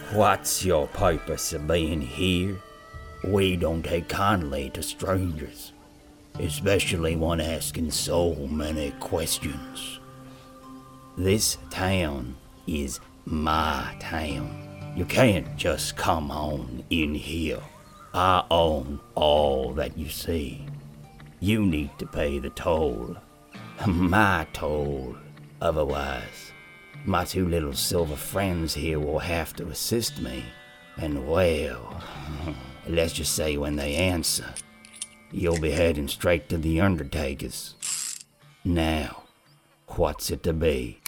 What's your purpose of being here? We don't take kindly to strangers, especially one asking so many questions. This town is my town. You can't just come on in here. I own all that you see. You need to pay the toll. My toll. Otherwise, my two little silver friends here will have to assist me. And well, let's just say when they answer, you'll be heading straight to the Undertaker's. Now, what's it to be?